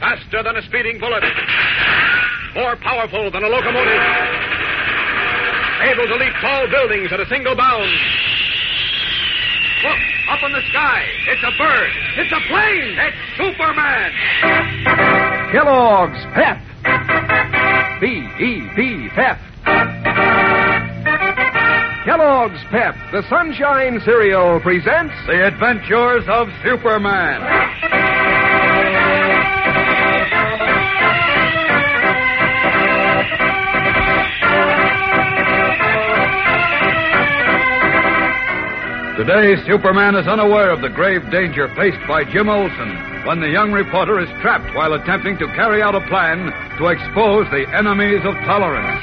faster than a speeding bullet, more powerful than a locomotive, able to leap tall buildings at a single bound. Look, up in the sky. It's a bird. It's a plane. It's Superman. Kellogg's Pep. P-E-P, Pep. Kellogg's Pep, the Sunshine Cereal, presents The Adventures of Superman. Today, Superman is unaware of the grave danger faced by Jim Olsen when the young reporter is trapped while attempting to carry out a plan to expose the enemies of tolerance.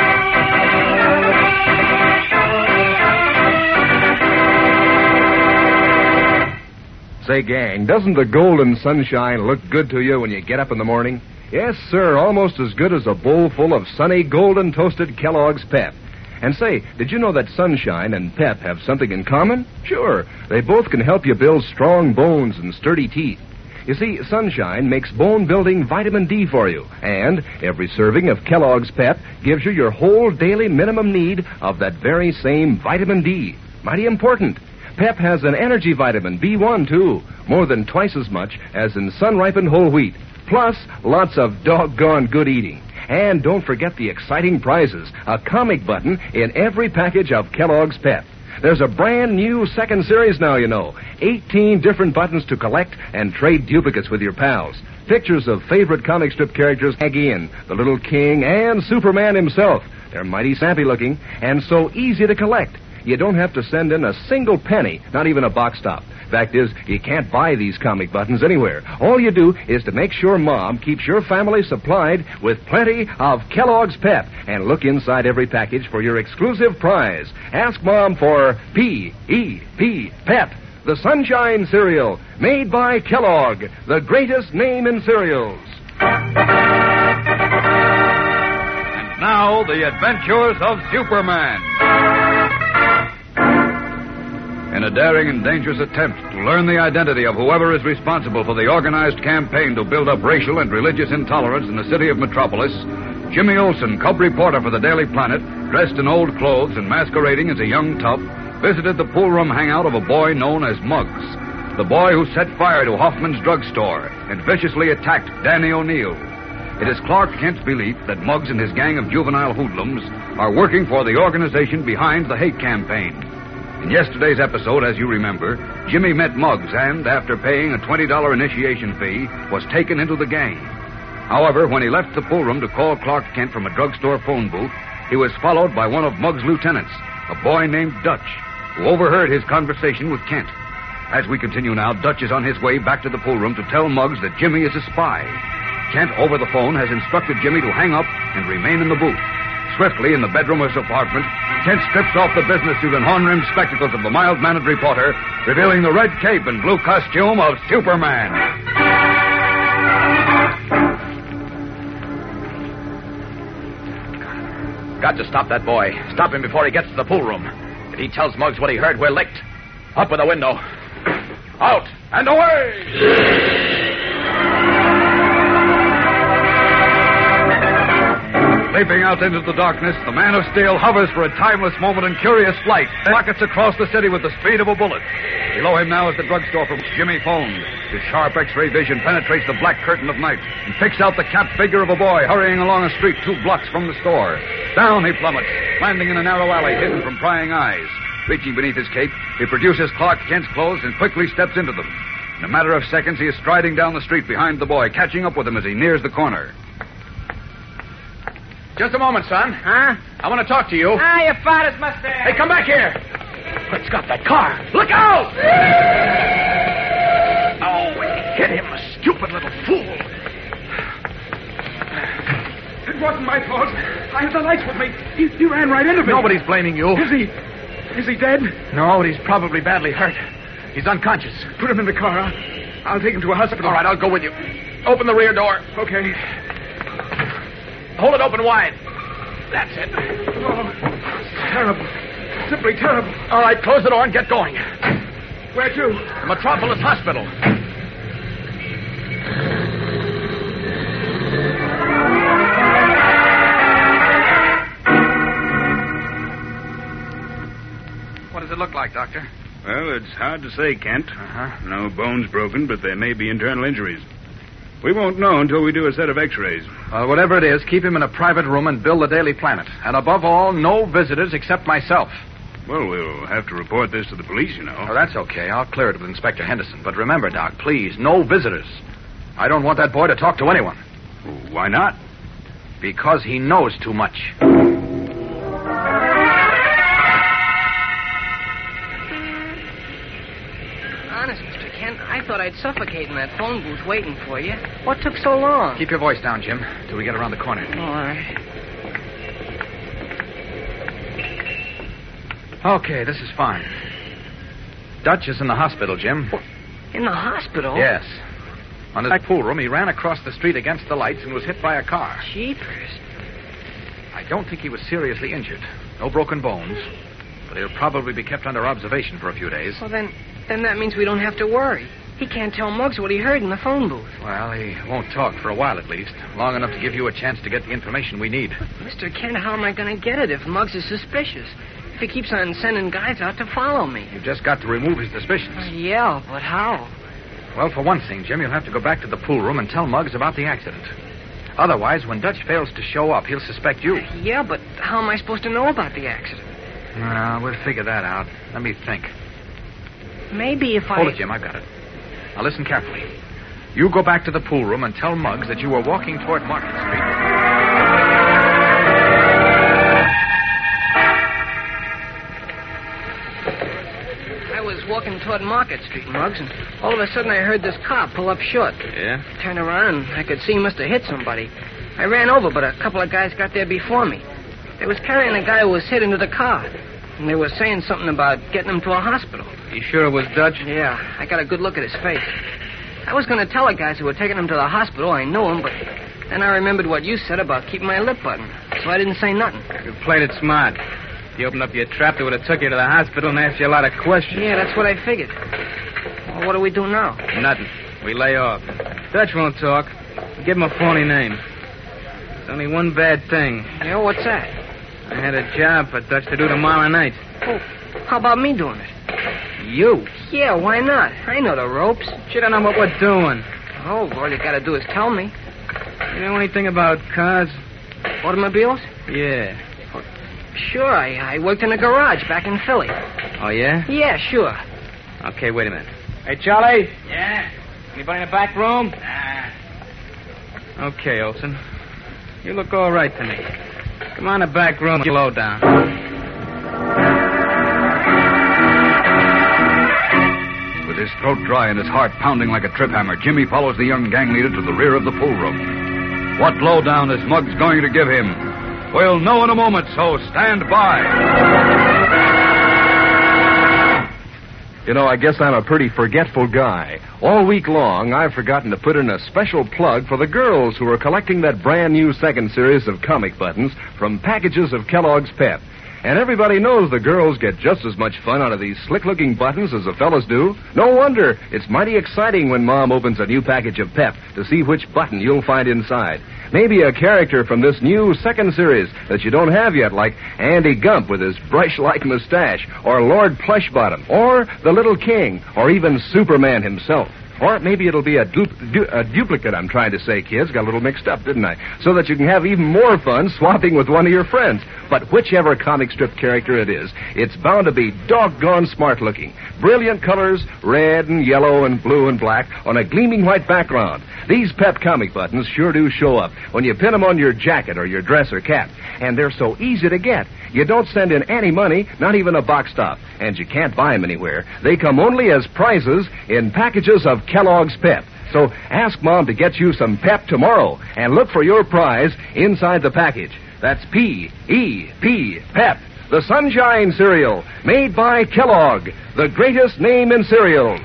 Say, gang, doesn't the golden sunshine look good to you when you get up in the morning? Yes, sir, almost as good as a bowl full of sunny, golden toasted Kellogg's Pep. And say, did you know that sunshine and Pep have something in common? Sure, they both can help you build strong bones and sturdy teeth. You see, sunshine makes bone-building vitamin D for you, and every serving of Kellogg's Pep gives you your whole daily minimum need of that very same vitamin D. Mighty important. Pep has an energy vitamin, B1, too, more than twice as much as in sun-ripened whole wheat, plus lots of doggone good eating. And don't forget the exciting prizes, a comic button in every package of Kellogg's Pep. There's a brand new second series now, you know. 18 different buttons to collect and trade duplicates with your pals. Pictures of favorite comic strip characters, again, the Little King and Superman himself. They're mighty snappy looking and so easy to collect. You don't have to send in a single penny, not even a box top. Fact is, you can't buy these comic buttons anywhere. All you do is to make sure Mom keeps your family supplied with plenty of Kellogg's Pep and look inside every package for your exclusive prize. Ask Mom for P-E-P, Pep, the Sunshine Cereal, made by Kellogg, the greatest name in cereals. And now, the Adventures of Superman. In a daring and dangerous attempt to learn the identity of whoever is responsible for the organized campaign to build up racial and religious intolerance in the city of Metropolis, Jimmy Olsen, cub reporter for the Daily Planet, dressed in old clothes and masquerading as a young tough, visited the pool room hangout of a boy known as Muggs, the boy who set fire to Hoffman's drugstore and viciously attacked Danny O'Neill. It is Clark Kent's belief that Muggs and his gang of juvenile hoodlums are working for the organization behind the hate campaign. In yesterday's episode, as you remember, Jimmy met Muggs and, after paying a $20 initiation fee, was taken into the gang. However, when he left the pool room to call Clark Kent from a drugstore phone booth, he was followed by one of Muggs' lieutenants, a boy named Dutch, who overheard his conversation with Kent. As we continue now, Dutch is on his way back to the pool room to tell Muggs that Jimmy is a spy. Kent, over the phone, has instructed Jimmy to hang up and remain in the booth. Swiftly, in the bedroom of his apartment, Kent strips off the business suit and horn-rimmed spectacles of the mild-mannered reporter, revealing the red cape and blue costume of Superman. Got to stop that boy. Stop him before he gets to the pool room. If he tells Muggs what he heard, we're licked. Up with the window. Out and away! Leaping out into the darkness, the Man of Steel hovers for a timeless moment in curious flight, rockets across the city with the speed of a bullet. Below him now is the drugstore from which Jimmy phoned. His sharp X-ray vision penetrates the black curtain of night and picks out the capped figure of a boy hurrying along a street 2 blocks from the store. Down he plummets, landing in a narrow alley hidden from prying eyes. Reaching beneath his cape, he produces Clark Kent's clothes and quickly steps into them. In a matter of seconds, he is striding down the street behind the boy, catching up with him as he nears the corner. Just a moment, son. Huh? I want to talk to you. Your father's mustache. Hey, come back here. Let's got that car. Look out! Oh, we hit him, a stupid little fool. It wasn't my fault. I had the lights with me. He ran right into me. Nobody's blaming you. Is he dead? No, he's probably badly hurt. He's unconscious. Put him in the car. I'll take him to a hospital. All right, I'll go with you. Open the rear door. Okay. Hold it open wide. That's it. Oh, terrible. Simply terrible. All right, close the door and get going. Where to? The Metropolis Hospital. like, Doctor? Well, it's hard to say, Kent. Uh-huh. No bones broken, but there may be internal injuries. We won't know until we do a set of x-rays. Well, whatever it is, keep him in a private room and bill the Daily Planet. And above all, no visitors except myself. Well, we'll have to report this to the police, you know. Oh, that's okay. I'll clear it with Inspector Henderson. But remember, Doc, please, no visitors. I don't want that boy to talk to anyone. Why not? Because he knows too much. Honest, Mr. Kent, I thought I'd suffocate in that phone booth waiting for you. What took so long? Keep your voice down, Jim, till we get around the corner. Oh, all right. Okay, this is fine. Dutch is in the hospital, Jim. In the hospital? Yes. On his back pool room, he ran across the street against the lights and was hit by a car. Jeepers. I don't think he was seriously injured. No broken bones. But he'll probably be kept under observation for a few days. Well, then that means we don't have to worry. He can't tell Muggs what he heard in the phone booth. Well, he won't talk for a while at least. Long enough to give you a chance to get the information we need. Mr. Kent, how am I going to get it if Muggs is suspicious? If he keeps on sending guys out to follow me. You've just got to remove his suspicions. Yeah, but how? Well, for one thing, Jim, you'll have to go back to the pool room and tell Muggs about the accident. Otherwise, when Dutch fails to show up, he'll suspect you. Yeah, but how am I supposed to know about the accident? Well, we'll figure that out. Let me think. Maybe if Hold it, Jim. I've got it. Now, listen carefully. You go back to the pool room and tell Muggs that you were walking toward Market Street. I was walking toward Market Street, Muggs, and all of a sudden I heard this car pull up short. Yeah? Turned around, and I could see he must have hit somebody. I ran over, but a couple of guys got there before me. They was carrying a guy who was hit into the car. And they were saying something about getting him to a hospital. You sure it was Dutch? Yeah, I got a good look at his face. I was going to tell the guys who were taking him to the hospital I knew him, but then I remembered what you said about keeping my lip button. So I didn't say nothing. You played it smart. If you opened up your trap, they would have took you to the hospital and asked you a lot of questions. Yeah, that's what I figured. Well, what do we do now? Nothing. We lay off. Dutch won't talk. Give him a phony name. There's only one bad thing. Yeah, what's that? I had a job for Dutch to do tomorrow night. Oh, how about me doing it? You? Yeah, why not? I know the ropes. You don't know what we're doing. Oh, all you got to do is tell me. You know anything about cars? Automobiles? Yeah. Sure, I worked in a garage back in Philly. Oh, yeah? Yeah, sure. Okay, wait a minute. Hey, Charlie? Yeah? Anybody in the back room? Nah. Okay, Olson. You look all right to me. Come on in the back room. Get low down. With his throat dry and his heart pounding like a trip hammer, Jimmy follows the young gang leader to the rear of the pool room. What lowdown is Muggs going to give him? We'll know in a moment, so stand by. You know, I guess I'm a pretty forgetful guy. All week long, I've forgotten to put in a special plug for the girls who are collecting that brand new second series of comic buttons from packages of Kellogg's Pep. And everybody knows the girls get just as much fun out of these slick-looking buttons as the fellas do. No wonder. It's mighty exciting when Mom opens a new package of Pep to see which button you'll find inside. Maybe a character from this new second series that you don't have yet, like Andy Gump with his brush-like mustache, or Lord Plushbottom, or the Little King, or even Superman himself. Or maybe it'll be a duplicate, I'm trying to say, kids. Got a little mixed up, didn't I? So that you can have even more fun swapping with one of your friends. But whichever comic strip character it is, it's bound to be doggone smart-looking. Brilliant colors, red and yellow and blue and black, on a gleaming white background. These Pep comic buttons sure do show up when you pin them on your jacket or your dress or cap. And they're so easy to get. You don't send in any money, not even a box top. And you can't buy them anywhere. They come only as prizes in packages of Kellogg's Pep. So ask Mom to get you some Pep tomorrow and look for your prize inside the package. That's P-E-P, Pep, the Sunshine Cereal, made by Kellogg, the greatest name in cereals.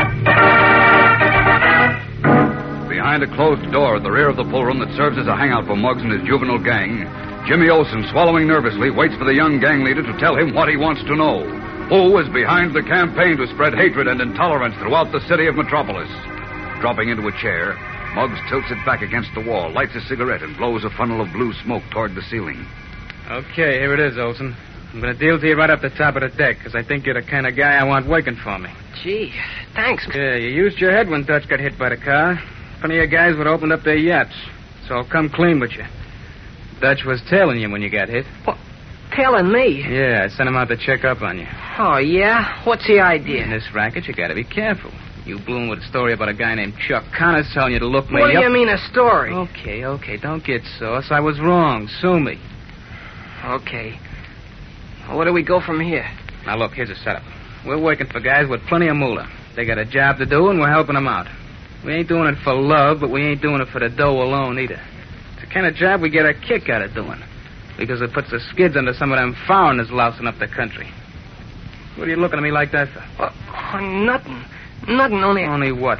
Behind a closed door at the rear of the pool room that serves as a hangout for Muggs and his juvenile gang, Jimmy Olsen, swallowing nervously, waits for the young gang leader to tell him what he wants to know. Who is behind the campaign to spread hatred and intolerance throughout the city of Metropolis? Dropping into a chair, Muggs tilts it back against the wall, lights a cigarette, and blows a funnel of blue smoke toward the ceiling. Okay, here it is, Olsen. I'm going to deal to you right up the top of the deck, because I think you're the kind of guy I want working for me. Gee, thanks. Yeah, you used your head when Dutch got hit by the car. Plenty of guys would have opened up their yachts. So I'll come clean with you. Dutch was tailing you when you got hit. What? Tailing me? Yeah, I sent him out to check up on you. Oh, yeah? What's the idea? In this racket, you got to be careful. You blew him with a story about a guy named Chuck Connors telling you to look me up. What do you mean, a story? Okay, don't get sauce. I was wrong. Sue me. Okay. Well, where do we go from here? Now, look, here's a setup. We're working for guys with plenty of moolah. They got a job to do, and we're helping them out. We ain't doing it for love, but we ain't doing it for the dough alone, either. It's the kind of job we get a kick out of doing, because it puts the skids under some of them foreigners lousing up the country. What are you looking at me like that for? Nothing. Nothing, only... Only what?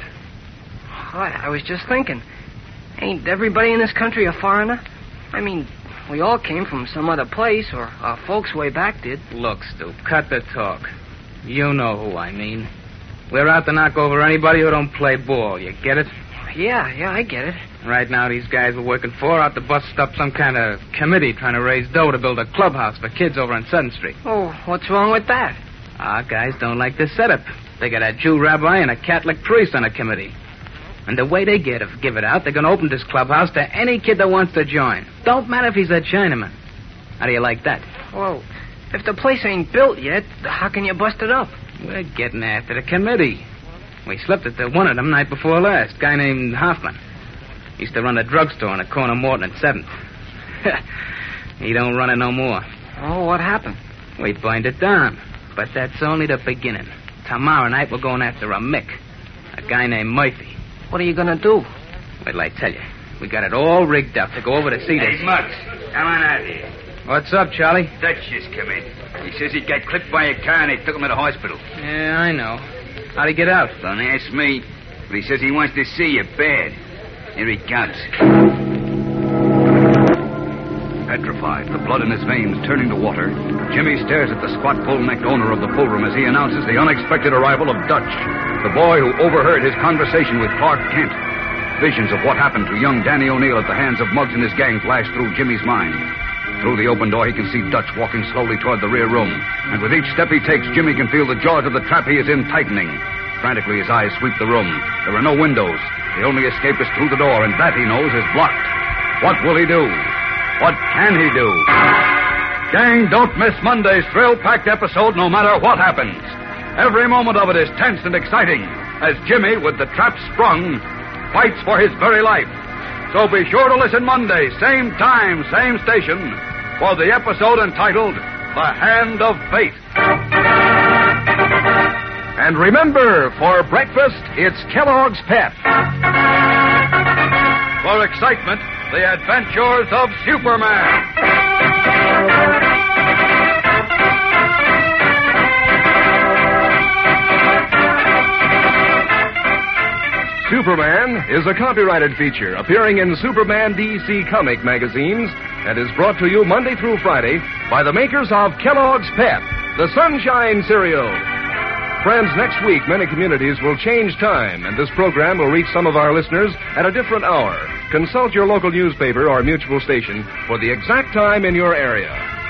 I was just thinking. Ain't everybody in this country a foreigner? I mean, we all came from some other place, or our folks way back did. Look, Stu, cut the talk. You know who I mean. We're out to knock over anybody who don't play ball. You get it? Yeah, I get it. Right now, these guys we're working for are out to bust up some kind of committee trying to raise dough to build a clubhouse for kids over on Sutton Street. Oh, what's wrong with that? Our guys don't like the setup. They got a Jew rabbi and a Catholic priest on the committee. And the way they give it out, they're going to open this clubhouse to any kid that wants to join. Don't matter if he's a Chinaman. How do you like that? Well, if the place ain't built yet, how can you bust it up? We're getting after the committee. We slipped it to one of them night before last, guy named Hoffman. Used to run a drugstore on the corner of Morton and 7th. He don't run it no more. Oh, what happened? We burned it down. But that's only the beginning. Tomorrow night we're going after a Mick, a guy named Murphy. What are you going to do? Wait till I tell you. We got it all rigged up to go over to see this. Hey, Muggs, come on out here. What's up, Charlie? Dutch just come in. He says he got clipped by a car and they took him to the hospital. Yeah, I know. How'd he get out? Don't ask me. But he says he wants to see you bad. Here he comes. Petrified, the blood in his veins turning to water, Jimmy stares at the squat, bull-necked owner of the pool room as he announces the unexpected arrival of Dutch, the boy who overheard his conversation with Clark Kent. Visions of what happened to young Danny O'Neill at the hands of Muggs and his gang flash through Jimmy's mind. Through the open door, he can see Dutch walking slowly toward the rear room, and with each step he takes, Jimmy can feel the jaws of the trap he is in tightening. Frantically, his eyes sweep the room. There are no windows. The only escape is through the door, and that, he knows, is blocked. What will he do? What can he do? Gang, don't miss Monday's thrill-packed episode no matter what happens. Every moment of it is tense and exciting as Jimmy, with the trap sprung, fights for his very life. So be sure to listen Monday, same time, same station, for the episode entitled The Hand of Fate. And remember, for breakfast, it's Kellogg's Pep. For excitement, the adventures of Superman. Superman is a copyrighted feature appearing in Superman DC comic magazines and is brought to you Monday through Friday by the makers of Kellogg's Pep, the Sunshine Cereal. Friends, next week many communities will change time, and this program will reach some of our listeners at a different hour. Consult your local newspaper or mutual station for the exact time in your area.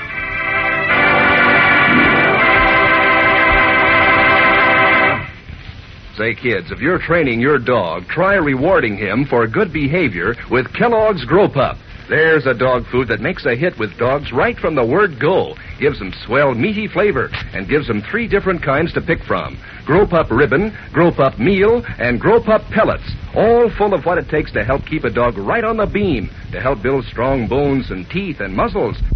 Say, kids, if you're training your dog, try rewarding him for good behavior with Kellogg's Grow Pup. There's a dog food that makes a hit with dogs right from the word go. Gives them swell, meaty flavor, and gives them 3 different kinds to pick from. Grow Pup Ribbon, Grow Pup Meal, and Grow Pup Pellets. All full of what it takes to help keep a dog right on the beam, to help build strong bones and teeth and muscles.